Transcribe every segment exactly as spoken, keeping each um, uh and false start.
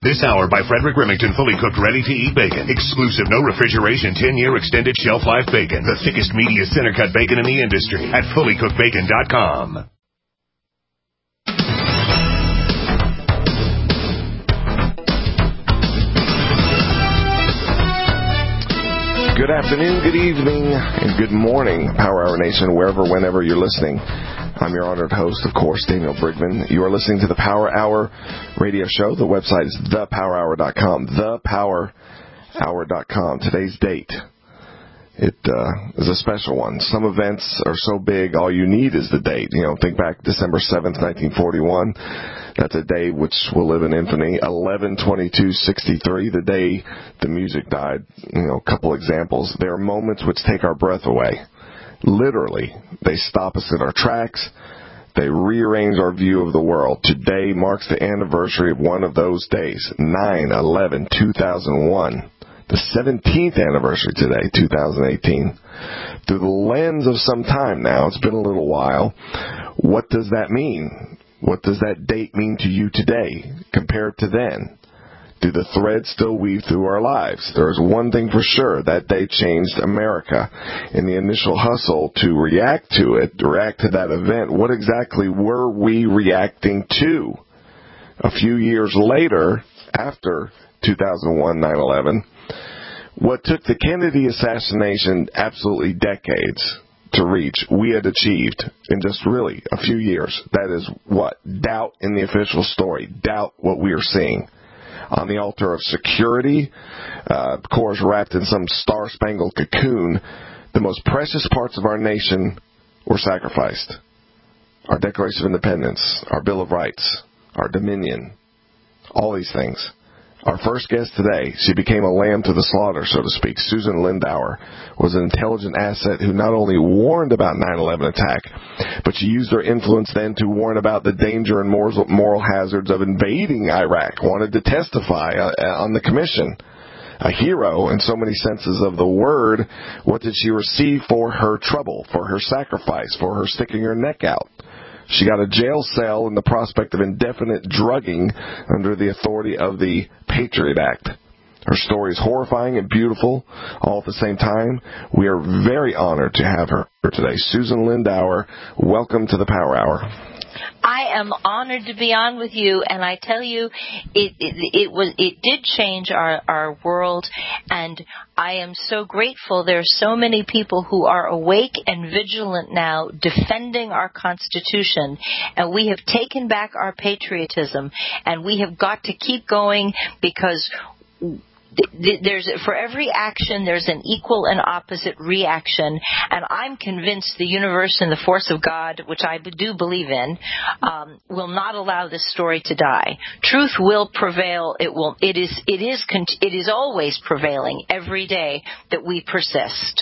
This hour by Frederick Remington, fully cooked, ready-to-eat bacon. Exclusive, no refrigeration, ten-year extended shelf life bacon. The thickest, meatiest center-cut bacon in the industry at fully cooked bacon dot com. Good afternoon, good evening, and good morning, Power Hour Nation, wherever, whenever you're listening. I'm your honored host, of course, Daniel Brigman. You are listening to the Power Hour radio show. The website is the power hour dot com, the power hour dot com. Today's date, it uh, is a special one. Some events are so big, all you need is the date. You know, think back December seventh, nineteen forty-one. That's a day which will live in infamy. eleven twenty-two sixty-three, the day the music died. You know, a couple examples. There are moments which take our breath away. Literally, they stop us in our tracks. They rearrange our view of the world. Today marks the anniversary of one of those days, nine eleven two thousand one. The seventeenth anniversary today, two thousand eighteen. Through the lens of some time now, it's been a little while, what does that mean? What does that date mean to you today compared to then? Do the threads still weave through our lives? There's one thing for sure, that day changed America. In the initial hustle to react to it, to react to that event, what exactly were we reacting to? A few years later, after two thousand one, nine eleven, what took the Kennedy assassination absolutely decades to reach, we had achieved in just really a few years. That is what? Doubt in the official story. Doubt what we are seeing. On the altar of security, uh, of course, wrapped in some star-spangled cocoon, the most precious parts of our nation were sacrificed. Our Declaration of Independence, our Bill of Rights, our Dominion, all these things. Our first guest today, she became a lamb to the slaughter, so to speak. Susan Lindauer was an intelligent asset who not only warned about nine eleven attack, but she used her influence then to warn about the danger and moral hazards of invading Iraq, wanted to testify on the commission. A hero in so many senses of the word. What did she receive for her trouble, for her sacrifice, for her sticking her neck out? She got a jail cell and the prospect of indefinite drugging under the authority of the Patriot Act. Her story is horrifying and beautiful all at the same time. We are very honored to have her today. Susan Lindauer, welcome to the Power Hour. I am honored to be on with you, and I tell you, it it, it was it did change our, our world, and I am so grateful. There are so many people who are awake and vigilant now, defending our Constitution, and we have taken back our patriotism, and we have got to keep going because there's for every action there's an equal and opposite reaction, and I'm convinced the universe and the force of God, which I do believe in, um, will not allow this story to die. Truth will prevail. It will. It is. It is. It is always prevailing every day that we persist.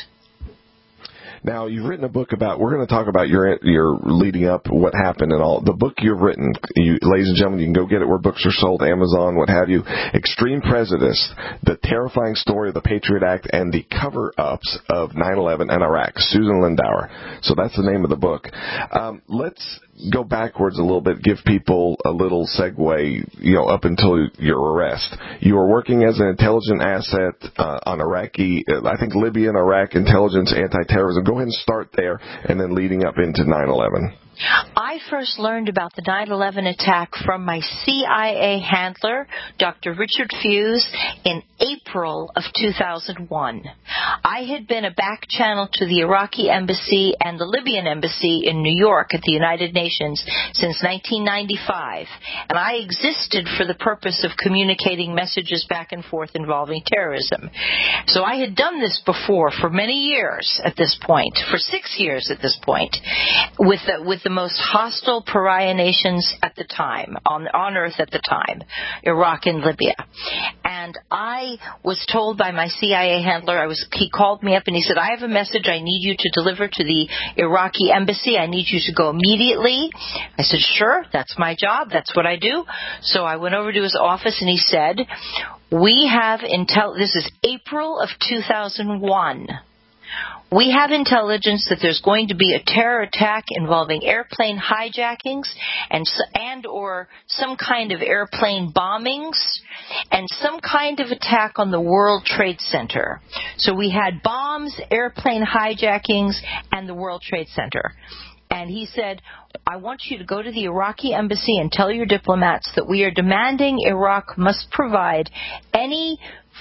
Now, you've written a book about, we're going to talk about your your leading up, what happened and all. The book you've written, you, ladies and gentlemen, you can go get it where books are sold, Amazon, what have you. Extreme Prejudice, the terrifying story of the Patriot Act and the cover-ups of nine eleven and Iraq. Susan Lindauer. So that's the name of the book. Um, let's go backwards a little bit, give people a little segue, you know, up until your arrest. You were working as an intelligent asset uh, on Iraqi, I think Libyan, Iraq intelligence, anti-terrorism. Go ahead and start there, and then leading up into nine eleven. I first learned about the nine eleven attack from my C I A handler, Doctor Richard Fuse, in April of two thousand one. I had been a back channel to the Iraqi embassy and the Libyan embassy in New York at the United Nations since nineteen ninety-five, and I existed for the purpose of communicating messages back and forth involving terrorism. So I had done this before for many years at this point, for six years at this point, with the, with the most hostile pariah nations at the time, on, on earth at the time, Iraq and Libya. And I was told by my C I A handler, I was, he called me up and he said, I have a message I need you to deliver to the Iraqi embassy. I need you to go immediately. I said, sure, that's my job. That's what I do. So I went over to his office and he said, we have intel, this is April of two thousand one. we have intelligence that there's going to be a terror attack involving airplane hijackings and and or some kind of airplane bombings and some kind of attack on the World Trade Center. So we had bombs, airplane hijackings, and the World Trade Center. And he said, I want you to go to the Iraqi embassy and tell your diplomats that we are demanding Iraq must provide any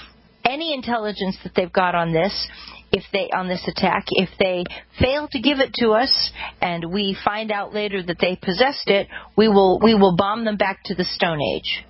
any intelligence that they've got on this, if they on this attack. If they fail to give it to us and we find out later that they possessed it, we will we will bomb them back to the Stone Age.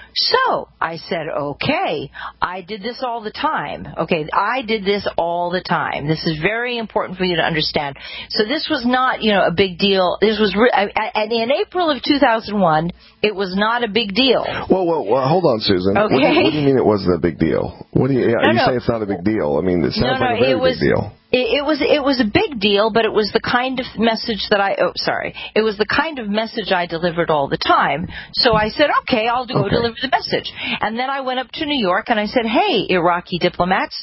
So I said, okay, I did this all the time. Okay, I did this all the time. This is very important for you to understand. So this was not, you know, a big deal. This was, re- and in April of two thousand one, it was not a big deal. Whoa, whoa, whoa, hold on, Susan. Okay. What do you, what do you mean it wasn't a big deal? What do you, no, you no. say it's not a big deal? I mean, it sounds no, no, like a very it was, big deal. It, it was it was a big deal, but it was the kind of message that I oh sorry it was the kind of message I delivered all the time. So I said, okay, I'll go okay. deliver the message. And then I went up to New York and I said, hey, Iraqi diplomats,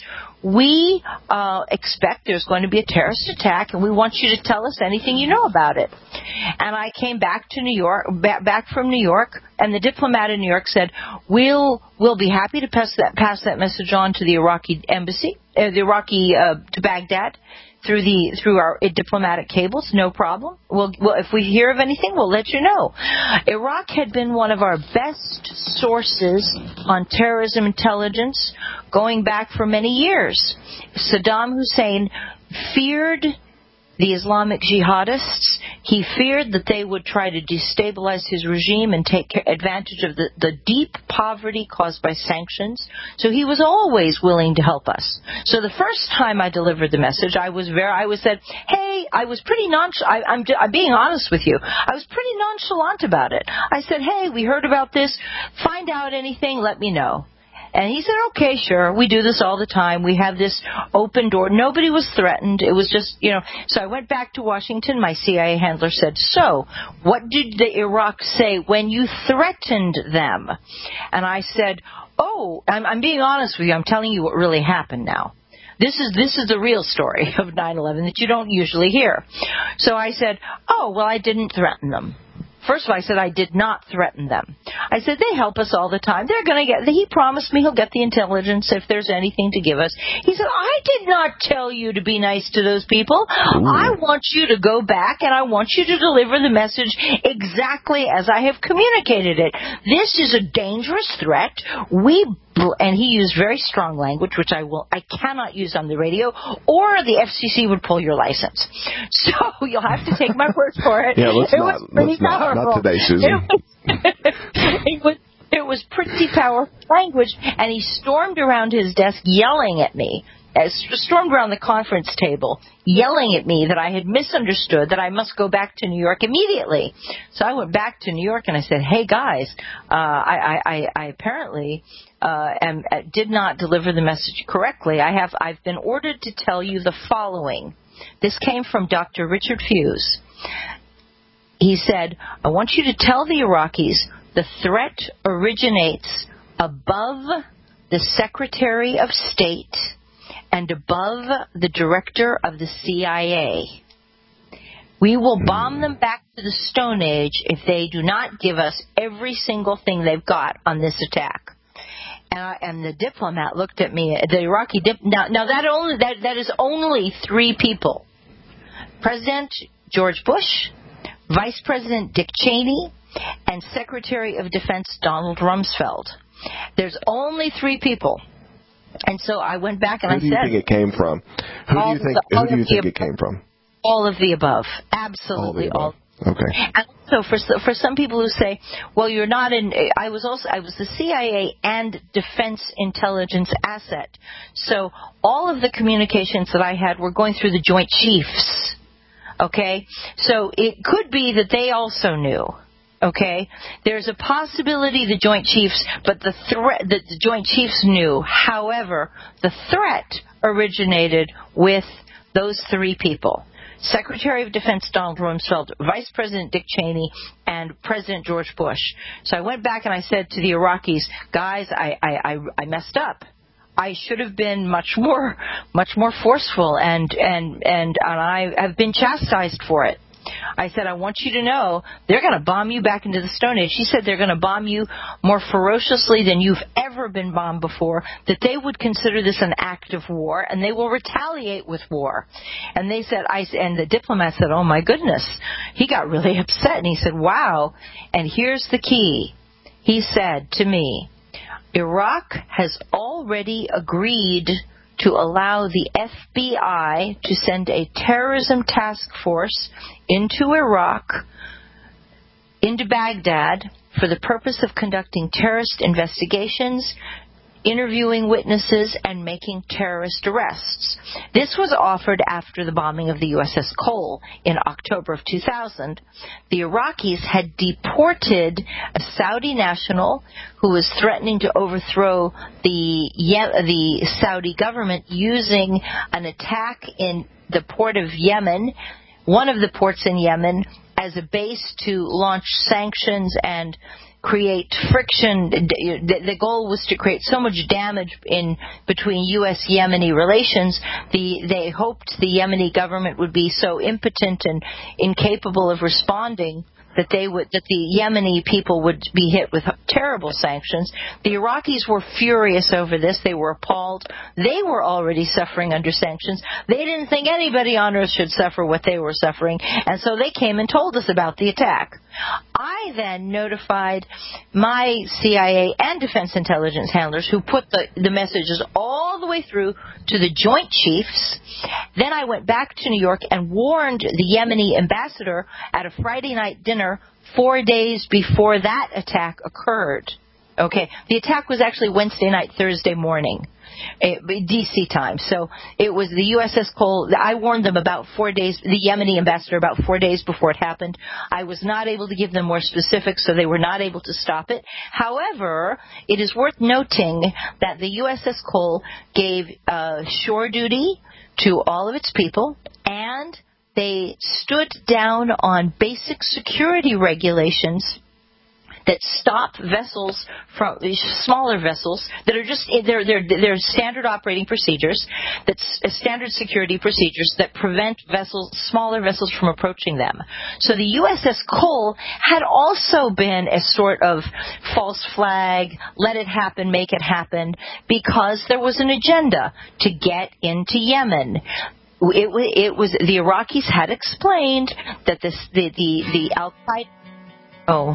we uh, expect there's going to be a terrorist attack, and we want you to tell us anything you know about it. And I came back to New York, back, back from New York, and the diplomat in New York said, we'll we'll be happy to pass that pass that message on to the Iraqi embassy, uh, the Iraqi uh, to Baghdad, through the through our uh, diplomatic cables, no problem. We'll, well, if we hear of anything, we'll let you know. Iraq had been one of our best sources on terrorism intelligence going back for many years. Saddam Hussein feared the Islamic jihadists. He feared that they would try to destabilize his regime and take advantage of the, the deep poverty caused by sanctions. So he was always willing to help us. So the first time I delivered the message, I was very, I was said, hey, I was pretty nonchalant. I'm, I'm being honest with you. I was pretty nonchalant about it. I said, hey, we heard about this. Find out anything, let me know. And he said, okay, sure, we do this all the time. We have this open door. Nobody was threatened. It was just, you know. So I went back to Washington. My C I A handler said, so what did the Iraq say when you threatened them? And I said, oh, I'm, I'm being honest with you. I'm telling you what really happened now. This is this is the real story of nine eleven that you don't usually hear. So I said, oh, well, I didn't threaten them. First of all, I said I did not threaten them. I said they help us all the time. They're going to get, he promised me he'll get the intelligence if there's anything to give us. He said, I did not tell you to be nice to those people. Ooh. I want you to go back and I want you to deliver the message exactly as I have communicated it. This is a dangerous threat. We And he used very strong language, which I will, I cannot use on the radio, or the F C C would pull your license. So you'll have to take my word for it. Yeah, let's it not. Was pretty let's not. Not today, Susan. It was, it was, it was pretty powerful language, and he stormed around his desk yelling at me. Stormed around the conference table, yelling at me that I had misunderstood, that I must go back to New York immediately. So I went back to New York and I said, hey guys, uh, I, I, I apparently uh, am, uh, did not deliver the message correctly. I have, I've been ordered to tell you the following. This came from Doctor Richard Fuse. He said, I want you to tell the Iraqis the threat originates above the Secretary of State and above the director of the C I A. We will bomb them back to the Stone Age if they do not give us every single thing they've got on this attack. And, I, and the diplomat looked at me, the Iraqi dip. Now, now that only that that is only three people: President George Bush, Vice President Dick Cheney, and Secretary of Defense Donald Rumsfeld. There's only three people. And so I went back and I said, who do you think it came from? Who do you think? The, who do you think it came from? All of the above, absolutely all. all. Okay. And so for for some people who say, well, you're not in. I was also I was the C I A and Defense Intelligence asset. So all of the communications that I had were going through the Joint Chiefs. Okay, so it could be that they also knew. Okay, there's a possibility the Joint Chiefs, but the threat that the Joint Chiefs knew. However, the threat originated with those three people: Secretary of Defense Donald Rumsfeld, Vice President Dick Cheney, and President George Bush. So I went back and I said to the Iraqis, guys, I I, I, I messed up. I should have been much more, much more forceful, and and and, and I have been chastised for it. I said, I want you to know they're going to bomb you back into the Stone Age. She said they're going to bomb you more ferociously than you've ever been bombed before, that they would consider this an act of war, and they will retaliate with war. And they said, I, and the diplomat said, oh, my goodness. He got really upset, and he said, wow. And here's the key. He said to me, Iraq has already agreed to allow the F B I to send a terrorism task force into Iraq, into Baghdad, for the purpose of conducting terrorist investigations, interviewing witnesses, and making terrorist arrests. This was offered after the bombing of the U S S Cole in October of two thousand. The Iraqis had deported a Saudi national who was threatening to overthrow the the Saudi government using an attack in the port of Yemen, one of the ports in Yemen, as a base to launch sanctions and create friction. The goal was to create so much damage in between U S Yemeni relations. The, they hoped the Yemeni government would be so impotent and incapable of responding that they would, that the Yemeni people would be hit with terrible sanctions. The Iraqis were furious over this. They were appalled. They were already suffering under sanctions. They didn't think anybody on earth should suffer what they were suffering, and so they came and told us about the attack. I then notified my C I A and Defense Intelligence handlers, who put the, the messages all the way through to the Joint Chiefs. Then I went back to New York and warned the Yemeni ambassador at a Friday night dinner four days before that attack occurred. Okay, the attack was actually Wednesday night, Thursday morning, D C time. So it was the U S S Cole. I warned them about four days, the Yemeni ambassador, about four days before it happened. I was not able to give them more specifics, so they were not able to stop it. However, it is worth noting that the U S S Cole gave uh, shore duty to all of its people, and they stood down on basic security regulations that stop vessels from smaller vessels that are just they're they're they're standard operating procedures, that's standard security procedures that prevent vessels, smaller vessels, from approaching them. So the U S S Cole had also been a sort of false flag, let it happen, make it happen, because there was an agenda to get into Yemen. It, it was the Iraqis had explained that this the the the Al Qaeda. Oh.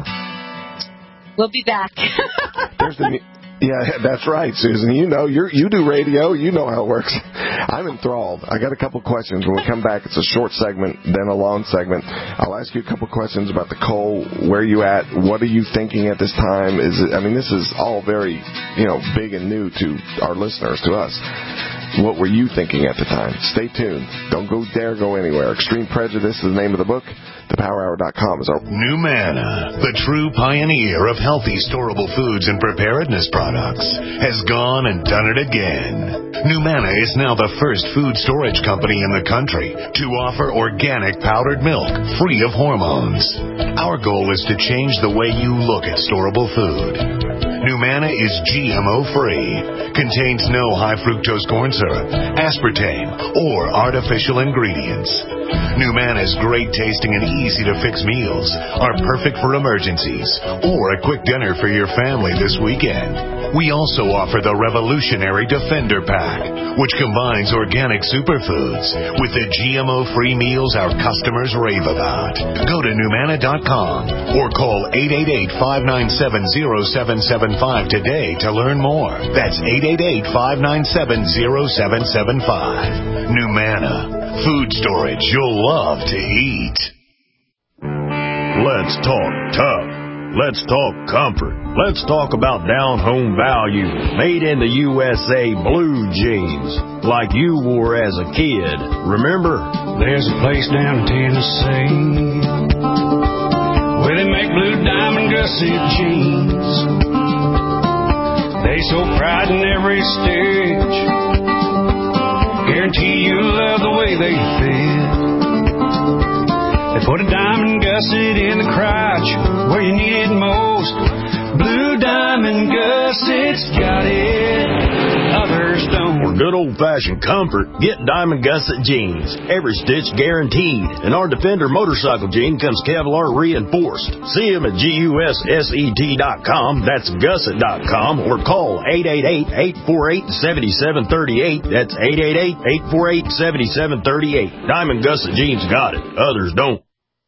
We'll be back. There's the, yeah, that's right, Susan. You know, you you do radio. You know how it works. I'm enthralled. I got a couple questions. When we come back, it's a short segment, then a long segment. I'll ask you a couple questions about the coal. Where are you at? What are you thinking at this time? Is it, I mean, this is all very, you know, big and new to our listeners, to us. What were you thinking at the time? Stay tuned. Don't go dare go anywhere. Extreme Prejudice is the name of the book. the power hour dot com is our... NuManna, the true pioneer of healthy, storable foods and preparedness products, has gone and done it again. NuManna is now the first food storage company in the country to offer organic powdered milk free of hormones. Our goal is to change the way you look at storable food. NuManna is G M O-free, contains no high fructose corn syrup, aspartame, or artificial ingredients. NuManna's great tasting and easy-to-fix meals are perfect for emergencies or a quick dinner for your family this weekend. We also offer the revolutionary Defender Pack, which combines organic superfoods with the G M O-free meals our customers rave about. Go to NuManna dot com or call eight eight eight, five nine seven, zero seven seven five today to learn more. That's eight eight eight, five nine seven, zero seven seven five. NuManna, food storage you'll love to eat. Let's talk tough. Let's talk comfort. Let's talk about down-home value. Made in the U S A blue jeans, like you wore as a kid. Remember? There's a place down in Tennessee where they make blue diamond gusset jeans. They show pride in every stitch. Guarantee you'll love the way they fit. They put a diamond gusset in the crotch where you need it most. Blue diamond gussets got it. Others good old-fashioned comfort, get Diamond Gusset jeans. Every stitch guaranteed. And our Defender motorcycle jean comes Kevlar reinforced. See them at gusset dot com. That's gusset dot com. Or call eight eight eight, eight four eight, seven seven three eight. That's eight eight eight, eight four eight, seven seven three eight. Diamond Gusset jeans got it. Others don't.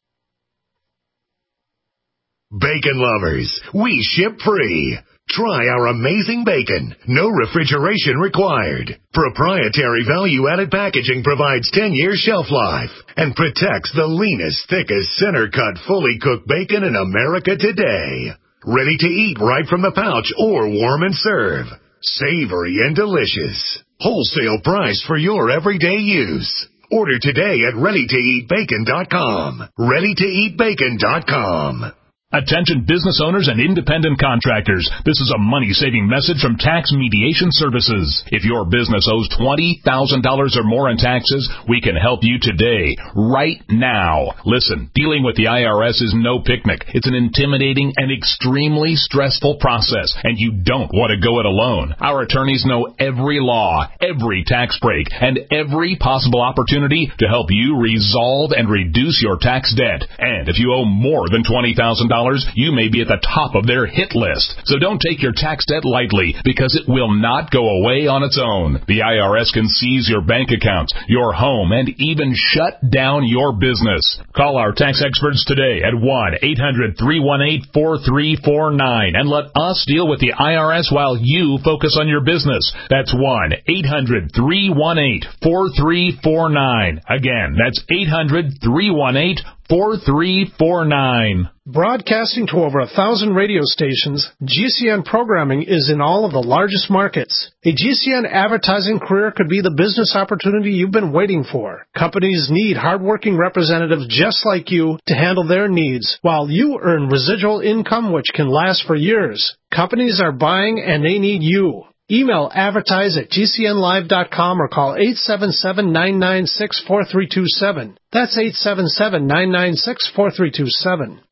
Bacon lovers, we ship free. Try our amazing bacon. No refrigeration required. Proprietary value-added packaging provides ten years shelf life and protects the leanest, thickest, center-cut, fully cooked bacon in America today. Ready to eat right from the pouch or warm and serve. Savory and delicious. Wholesale price for your everyday use. Order today at ready to eat bacon dot com. ready to eat bacon dot com. Attention business owners and independent contractors. This is a money-saving message from Tax Mediation Services. If your business owes twenty thousand dollars or more in taxes, we can help you today, right now. Listen, dealing with the I R S is no picnic. It's an intimidating and extremely stressful process, and you don't want to go it alone. Our attorneys know every law, every tax break, and every possible opportunity to help you resolve and reduce your tax debt. And if you owe more than twenty thousand dollars, you may be at the top of their hit list. So don't take your tax debt lightly, because it will not go away on its own. The I R S can seize your bank accounts, your home, and even shut down your business. Call our tax experts today at one eight hundred, three one eight, four three four nine and let us deal with the I R S while you focus on your business. That's one eight hundred, three one eight, four three four nine. Again, that's eight hundred, three one eight, four three four nine. Broadcasting to over a thousand radio stations, G C N programming is in all of the largest markets. A G C N advertising career could be the business opportunity you've been waiting for. Companies need hardworking representatives just like you to handle their needs, while you earn residual income which can last for years. Companies are buying and they need you. Email advertise at G C N live dot com or call eight seven seven, nine nine six, four three two seven. That's eight seven seven, nine nine six, four three two seven.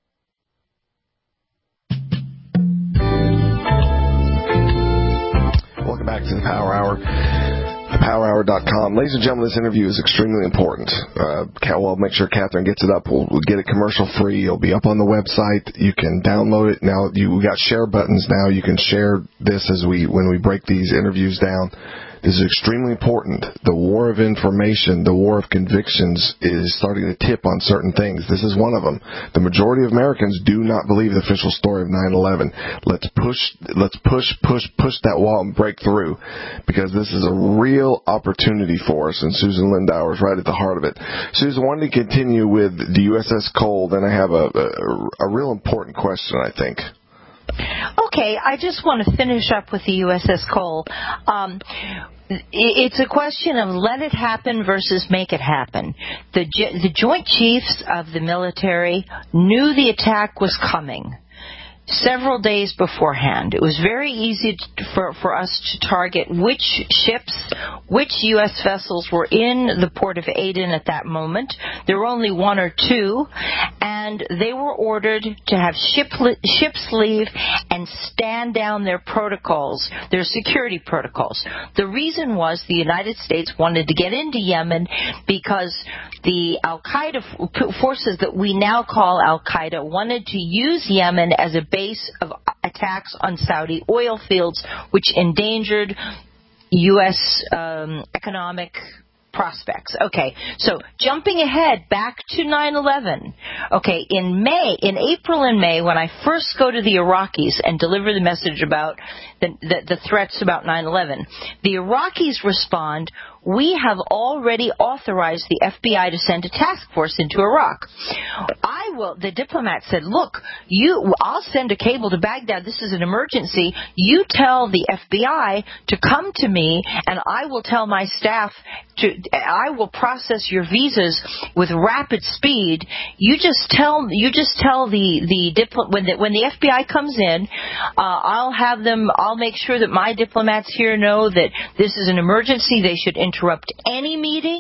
Welcome back to the Power Hour. the power hour dot com. Ladies and gentlemen, this interview is extremely important. Uh, we'll make sure Catherine gets it up. We'll, we'll get it commercial free. It'll be up on the website. You can download it. Now, you, we got share buttons now. You can share this as we when we break these interviews down. This is extremely important. The war of information, the war of convictions is starting to tip on certain things. This is one of them. The majority of Americans do not believe the official story of nine eleven. Let's push, let's push, push, push that wall and break through, because this is a real opportunity for us, and Susan Lindauer is right at the heart of it. Susan, I wanted to continue with the U S S Cole. Then I have a, a, a real important question, I think. Okay, I just want to finish up with the U S S Cole. Um, it's a question of let it happen versus make it happen. The, the Joint Chiefs of the military knew the attack was coming several days beforehand. It was very easy to, for, for us to target which ships, which U S vessels were in the port of Aden at that moment. There were only one or two, and they were ordered to have ship, ships leave and stand down their protocols, their security protocols. The reason was the United States wanted to get into Yemen because the Al-Qaeda forces that we now call Al-Qaeda wanted to use Yemen as a base of attacks on Saudi oil fields, which endangered U S um, economic prospects. Okay, so jumping ahead back to nine eleven. Okay, in May, in April and May, when I first go to the Iraqis and deliver the message about the, the, the threats about nine eleven, the Iraqis respond, we have already authorized the F B I to send a task force into Iraq. I will, the diplomat said, look, you, I'll send a cable to Baghdad. This is an emergency. You tell the F B I to come to me, and I will tell my staff to, I will process your visas with rapid speed. You just tell, you just tell the, the diplomat, when the, when the F B I comes in, uh, I'll have them, I'll make sure that my diplomats here know that this is an emergency. They should interrupt any meeting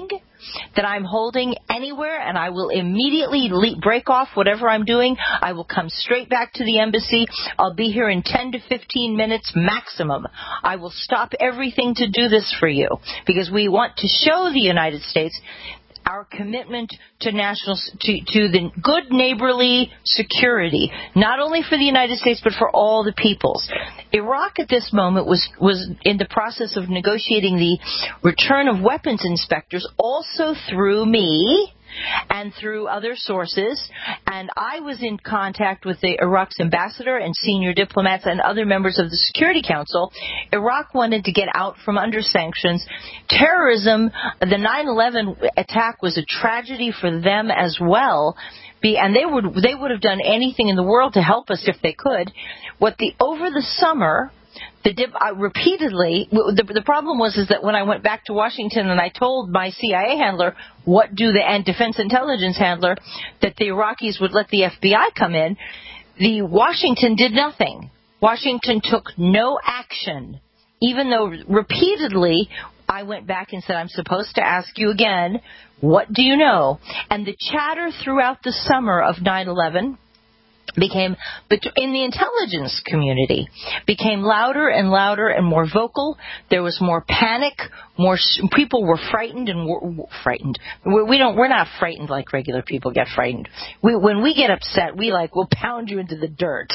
that I'm holding anywhere, and I will immediately le- break off whatever I'm doing. I will come straight back to the embassy. I'll be here in ten to fifteen minutes maximum. I will stop everything to do this for you because we want to show the United States our commitment to national to, to the good neighborly security, not only for the United States but for all the peoples. Iraq at this moment was was in the process of negotiating the return of weapons inspectors, also through me and through other sources, and I was in contact with the Iraq's ambassador and senior diplomats and other members of the Security Council. Iraq wanted to get out from under sanctions. Terrorism, the nine eleven attack was a tragedy for them as well, and they would they would have done anything in the world to help us if they could. What the over the summer, The dip, uh, repeatedly, the, the problem was is that when I went back to Washington and I told my C I A handler, what do the and defense intelligence handler, that the Iraqis would let the F B I come in, the Washington did nothing. Washington took no action, even though repeatedly I went back and said, I'm supposed to ask you again, what do you know? And the chatter throughout the summer of nine eleven became, in the intelligence community, became louder and louder and more vocal. There was more panic. More people were frightened and were, frightened. We don't. We're not frightened like regular people get frightened. We, when we get upset, we like will pound you into the dirt.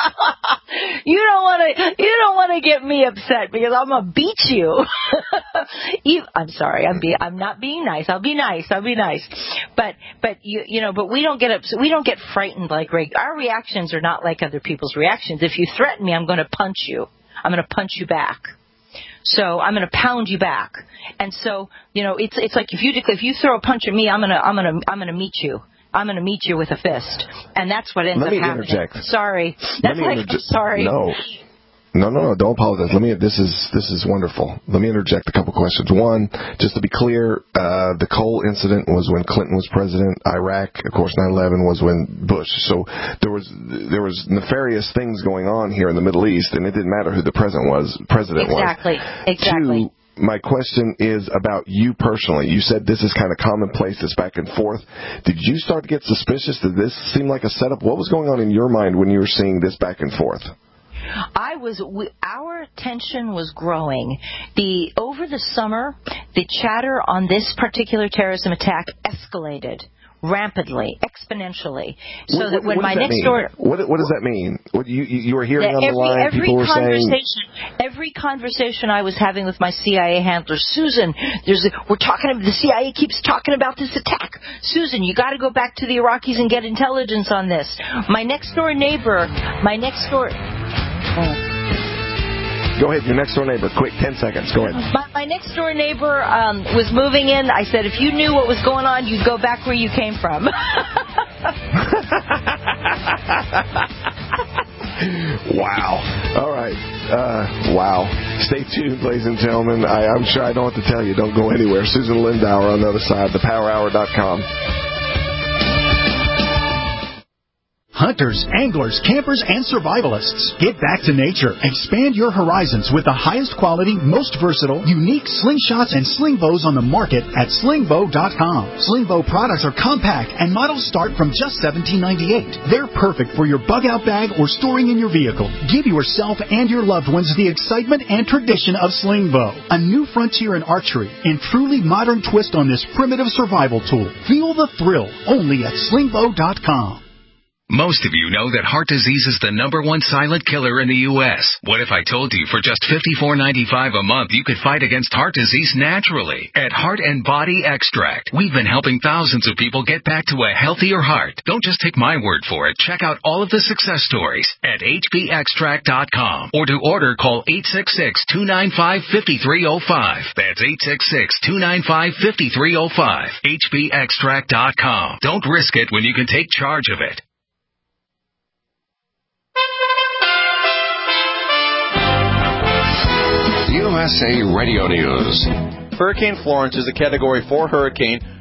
You don't want to. You don't want to get me upset because I'm gonna beat you. you I'm sorry. I'm be. I'm not being nice. I'll be nice. I'll be nice. But but you you know. But we don't get upset. We don't get frightened like regular. Our reactions are not like other people's reactions. If you threaten me, I'm going to punch you. I'm going to punch you back. So I'm going to pound you back. And so, you know, it's it's like if you if you throw a punch at me, I'm going to I'm going to I'm going to meet you. I'm going to meet you with a fist. And that's what ends Let up me happening. Interject. Sorry. That's like interje- I'm sorry. No. No, no, no, don't apologize. Let me. This is this is wonderful. Let me interject a couple questions. One, just to be clear, uh, the Cole incident was when Clinton was president. Iraq, of course, nine eleven was when Bush. So there was there was nefarious things going on here in the Middle East, and it didn't matter who the president was. President exactly. was Exactly. Two, my question is about you personally. You said this is kind of commonplace, this back and forth. Did you start to get suspicious? Did this seem like a setup? What was going on in your mind when you were seeing this back and forth? I was, we, our tension was growing. The, over the summer, the chatter on this particular terrorism attack escalated rampantly, exponentially. So what, that when what my that next mean? door, what, what does that mean? What you you were hearing on every, the line, every people were conversation, saying. Every conversation I was having with my C I A handler, Susan, there's a, we're talking. The C I A keeps talking about this attack. Susan, you got to go back to the Iraqis and get intelligence on this. My next door neighbor, my next door. Go ahead, your next door neighbor. Quick, ten seconds. Go ahead. My, my next door neighbor um, was moving in. I said, if you knew what was going on, you'd go back where you came from. Wow. All right. Uh, wow. Stay tuned, ladies and gentlemen. I, I'm sure I don't have to tell you. Don't go anywhere. Susan Lindauer on the other side, the power hour dot com. Hunters, anglers, campers, and survivalists. Get back to nature. Expand your horizons with the highest quality, most versatile, unique slingshots and sling bows on the market at sling bow dot com. Sling bow products are compact and models start from just seventeen ninety-eight. They're perfect for your bug-out bag or storing in your vehicle. Give yourself and your loved ones the excitement and tradition of sling bow. A new frontier in archery and truly modern twist on this primitive survival tool. Feel the thrill only at sling bow dot com. Most of you know that heart disease is the number one silent killer in the U S What if I told you for just fifty-four ninety-five a month you could fight against heart disease naturally? At Heart and Body Extract, we've been helping thousands of people get back to a healthier heart. Don't just take my word for it. Check out all of the success stories at H B extract dot com. Or to order, call eight six six, two nine five, five three zero five. That's eight six six, two nine five, five three zero five. H B extract dot com. Don't risk it when you can take charge of it. U S A Radio News. Hurricane Florence is a Category four hurricane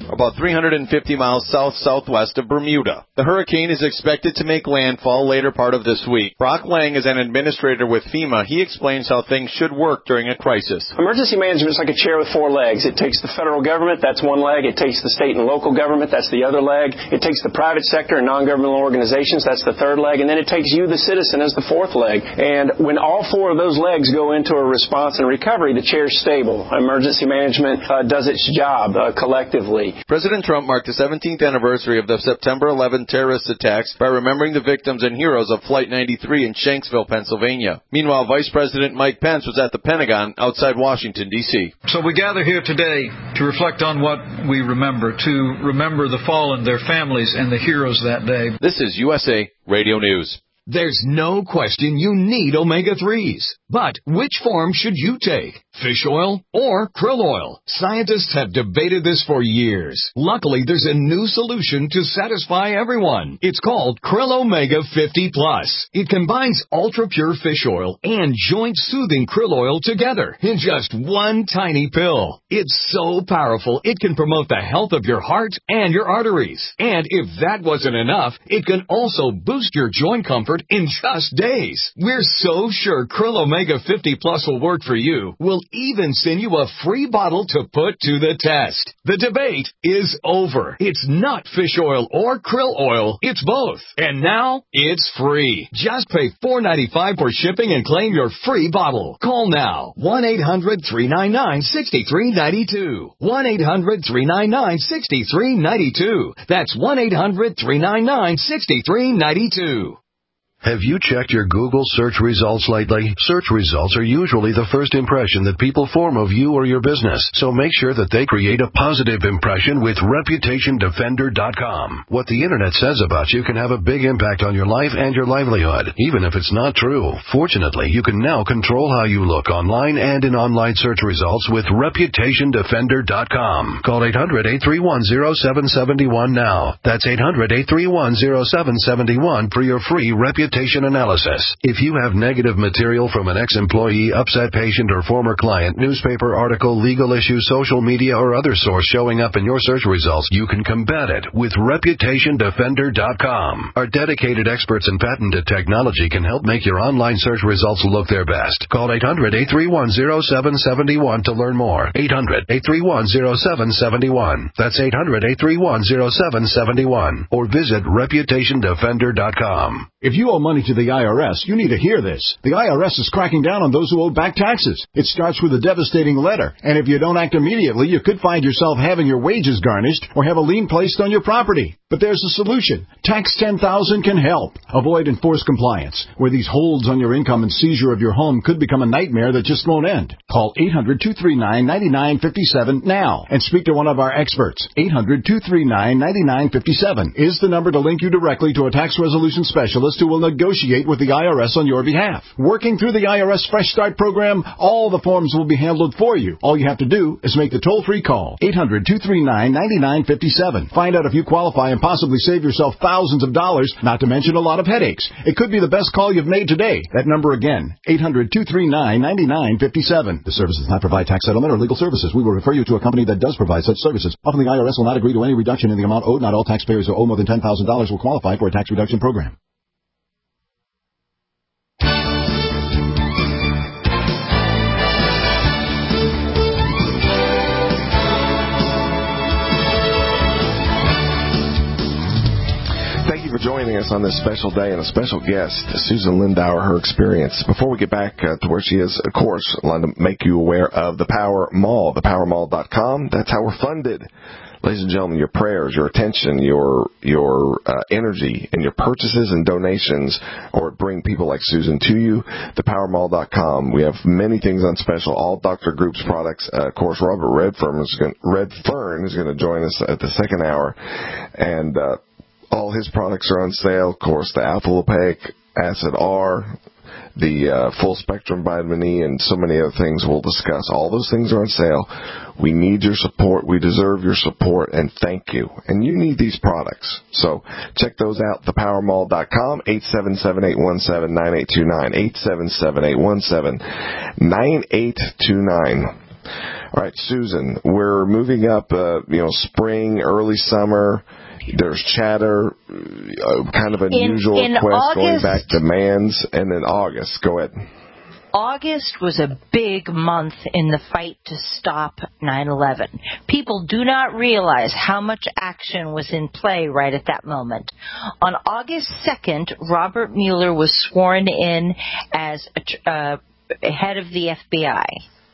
about three hundred fifty miles south-southwest of Bermuda. The hurricane is expected to make landfall later part of this week. Brock Lang is an administrator with FEMA. He explains how things should work during a crisis. Emergency management is like a chair with four legs. It takes the federal government, that's one leg. It takes the state and local government, that's the other leg. It takes the private sector and non-governmental organizations, that's the third leg. And then it takes you, the citizen, as the fourth leg. And when all four of those legs go into a response and recovery, the chair's stable. Emergency management uh, does its job uh, collectively. President Trump marked the seventeenth anniversary of the September eleventh terrorist attacks by remembering the victims and heroes of Flight ninety-three in Shanksville, Pennsylvania. Meanwhile, Vice President Mike Pence was at the Pentagon outside Washington, D C So we gather here today to reflect on what we remember, to remember the fallen, their families, and the heroes that day. This is U S A Radio News. There's no question you need omega threes. But which form should you take? Fish oil or krill oil? Scientists have debated this for years. Luckily, there's a new solution to satisfy everyone. It's called Krill Omega fifty plus. It combines ultra-pure fish oil and joint-soothing krill oil together in just one tiny pill. It's so powerful, it can promote the health of your heart and your arteries. And if that wasn't enough, it can also boost your joint comfort in just days. We're so sure Krill Omega fifty plus will work for you. We'll even send you a free bottle to put to the test. The debate is over. It's not fish oil or krill oil. It's both. And now it's free. Just pay four dollars and ninety-five cents for shipping and claim your free bottle. Call now. one eight hundred three nine nine six three nine two. one eight hundred three nine nine six three nine two. That's one eight hundred three nine nine six three nine two. Have you checked your Google search results lately? Search results are usually the first impression that people form of you or your business, so make sure that they create a positive impression with reputation defender dot com. What the Internet says about you can have a big impact on your life and your livelihood, even if it's not true. Fortunately, you can now control how you look online and in online search results with reputation defender dot com. Call eight hundred eight three one zero seven seven one now. That's eight hundred eight three one zero seven seven one for your free reputation analysis. If you have negative material from an ex-employee, upset patient, or former client, newspaper article, legal issue, social media, or other source showing up in your search results, you can combat it with reputation defender dot com. Our dedicated experts in patented technology can help make your online search results look their best. Call eight hundred eight three one zero seven seven one to learn more. eight hundred eight three one zero seven seven one. That's eight hundred eight three one zero seven seven one. Or visit reputation defender dot com. If you owe money to the I R S, you need to hear this. The I R S is cracking down on those who owe back taxes. It starts with a devastating letter, and if you don't act immediately, you could find yourself having your wages garnished or have a lien placed on your property. But there's a solution. Tax ten thousand can help. Avoid enforced compliance, where these holds on your income and seizure of your home could become a nightmare that just won't end. Call eight hundred two three nine nine nine five seven now and speak to one of our experts. eight hundred two three nine nine nine five seven is the number to link you directly to a tax resolution specialist who will negotiate with the I R S on your behalf. Working through the I R S Fresh Start program, all the forms will be handled for you. All you have to do is make the toll-free call. eight hundred two three nine nine nine five seven. Find out if you qualify and possibly save yourself thousands of dollars, not to mention a lot of headaches. It could be the best call you've made today. That number again, eight hundred two three nine nine nine five seven. The service does not provide tax settlement or legal services. We will refer you to a company that does provide such services. Often the I R S will not agree to any reduction in the amount owed. Not all taxpayers who owe more than ten thousand dollars will qualify for a tax reduction program. For joining us on this special day and a special guest, Susan Lindauer, her experience. Before we get back uh, to where she is, of course, I want to make you aware of the Power Mall, the power mall dot com. That's how we're funded. Ladies and gentlemen, your prayers, your attention, your your uh, energy, and your purchases and donations or bring people like Susan to you. the power mall dot com. We have many things on special, all Doctor Group's products. Uh, of course, Robert Redfern is going Redfern is going to join us at the second hour. And uh all his products are on sale. Of course, the Alpha-Lipoic Acid R, the uh, Full Spectrum Vitamin E, and so many other things we'll discuss. All those things are on sale. We need your support. We deserve your support, and thank you. And you need these products. So check those out, the power mall dot com, eight seven seven, eight one seven, nine eight two nine, eight seven seven, eight one seven, nine eight two nine. All right, Susan, we're moving up, uh, you know, spring, early summer. There's chatter, uh, kind of unusual in, in requests August, going back demands, and then August. Go ahead. August was a big month in the fight to stop nine eleven. People do not realize how much action was in play right at that moment. On August second, Robert Mueller was sworn in as a, uh, head of the F B I.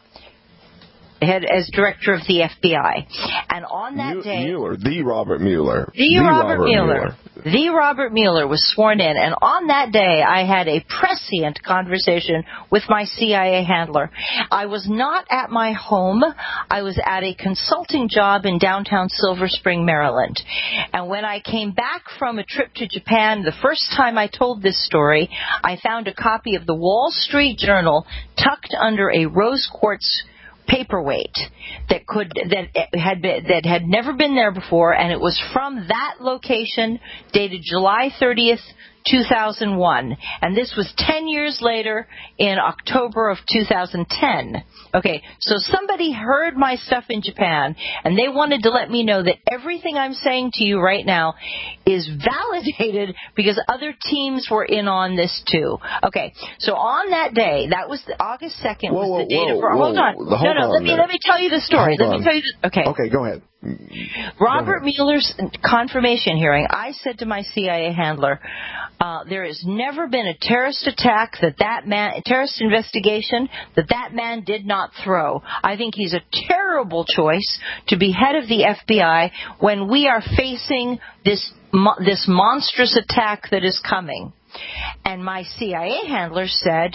Head as director of the F B I. And on that Mu- day... Mueller, the Robert Mueller. The, the Robert, Robert Mueller. Mueller. The Robert Mueller was sworn in. And on that day, I had a prescient conversation with my C I A handler. I was not at my home. I was at a consulting job in downtown Silver Spring, Maryland. And when I came back from a trip to Japan, the first time I told this story, I found a copy of the Wall Street Journal tucked under a rose quartz paperweight that could that had been, that had never been there before, and it was from that location, dated July thirtieth, two thousand one, and this was ten years later in October of two thousand ten. Okay, so somebody heard my stuff in Japan, and they wanted to let me know that everything I'm saying to you right now is validated because other teams were in on this too. Okay, so on that day, that was the, August second was whoa, the date whoa, of... whoa, hold on. hold no, no, on let me, there. let me tell you the story. Hold let on. me tell you the... Okay. Okay, go ahead. Robert Mueller's confirmation hearing, I said to my C I A handler, uh, there has never been a terrorist attack that that man, a terrorist investigation that that man did not throw. I think he's a terrible choice to be head of the F B I when we are facing this mo- this monstrous attack that is coming. And my C I A handler said,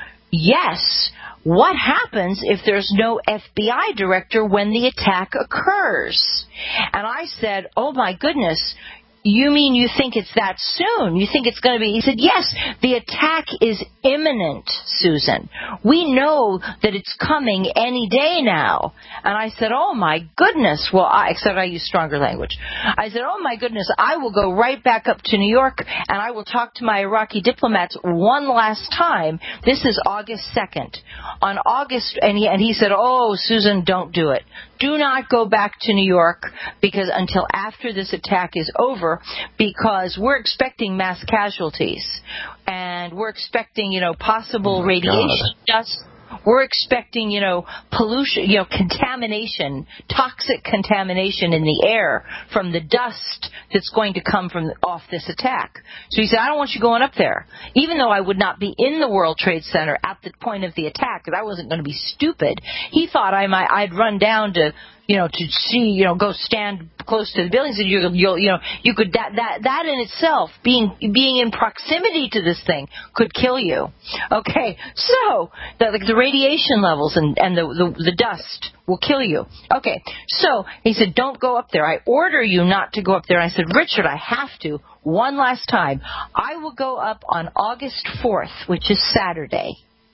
yes, what happens if there's no F B I director when the attack occurs? And I said, oh my goodness, you mean you think it's that soon? You think it's going to be... He said, yes, the attack is imminent, Susan. We know that it's coming any day now. And I said, oh my goodness. Well, I, except I use stronger language. I said, oh my goodness, I will go right back up to New York and I will talk to my Iraqi diplomats one last time. This is August second. On August, and he, and he said, oh, Susan, don't do it. Do not go back to New York because until after this attack is over, because we're expecting mass casualties and we're expecting, you know, possible oh radiation dust. We're expecting, you know, pollution, you know, contamination, toxic contamination in the air from the dust that's going to come from off this attack. So he said, I don't want you going up there. Even though I would not be in the World Trade Center at the point of the attack, because I wasn't going to be stupid. He thought I might, I'd run down to, you know, to see, you know, go stand close to the buildings, and you, you'll, you know, you could that that that in itself, being being in proximity to this thing, could kill you. Okay, so the like the radiation levels and and the, the the dust will kill you. Okay, so he said, don't go up there. I order you not to go up there. And I said, Richard, I have to one last time. I will go up on August fourth, which is Saturday.